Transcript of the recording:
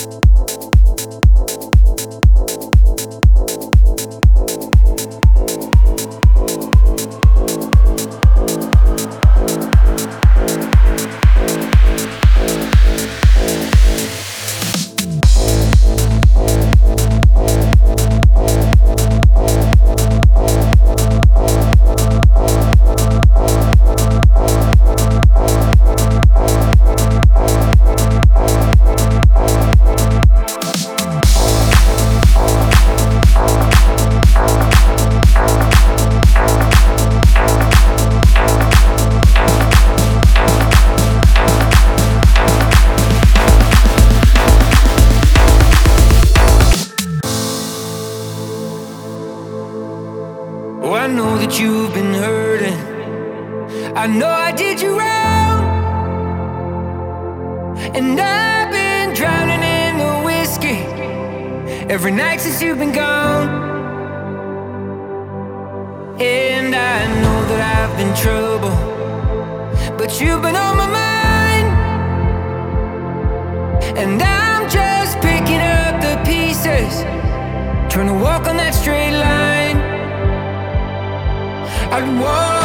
Oh, I know that you've been hurting. I know I did you wrong, and I've been drowning in the whiskey every night since you've been gone. And I know that I've been trouble, but you've been on my mind, and I'm just picking up the pieces, trying to walk on that straight line. I want